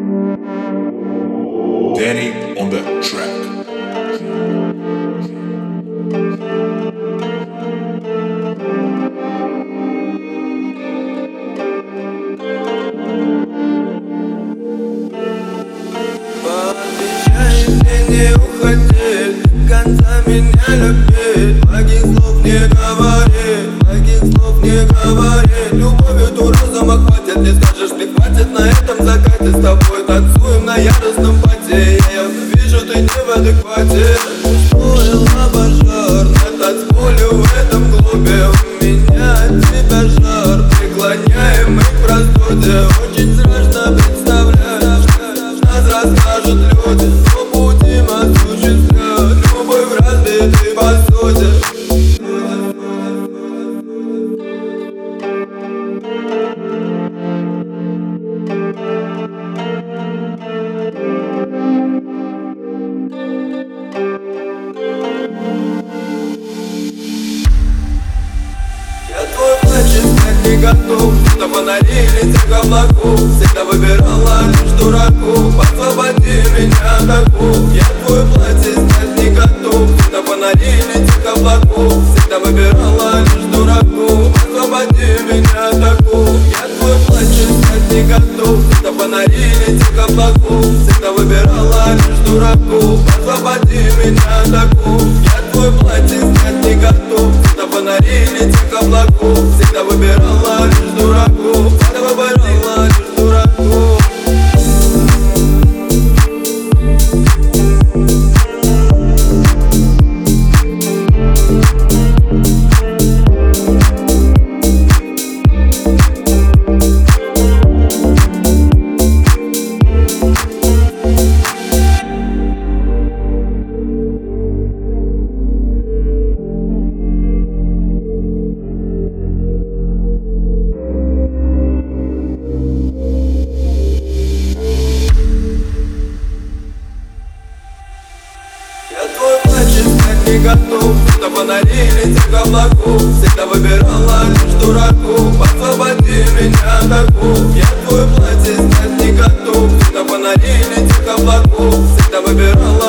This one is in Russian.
Danny on the track. Пообещай мне не уходить, до конца меня любить. Благих слов не говори, благих слов не говори. Любовью эту разума хватит, не скажешь, не хватит на этом закате. С тобой танцуем на яростном поте. Я вижу, ты не в адеквате. Устроил обожар на танцполе в этом клубе. У меня от тебя жар, преклоняемый к простуде. Очень страшно представлять, нас расскажут люди, но будем осуществлять любовь в разбитой посуде. Я твой плач искать не готов, на фонари летит к облаку. Всегда выбирала лишь дураку, освободи меня от оков. Я твой плач искать не готов, на фонари летит к облаку. Всегда выбирала лишь дураку, освободи меня от оков. Я твой плач искать не готов, на фонари летит к облаку. Всегда выбирала лишь дураку, освободи меня от оков. Я твой плач искать не готов, на фонари летит к облаку. Всегда выбирала лишь дураку, всегда выбирала лишь дураку. Я твой плач искать не готов, на фонари летит к облаку. Всегда выбирала лишь дураку, освободи меня от оков. Я твой плач искать не готов, на фонари летит к облаку. Всегда выбирала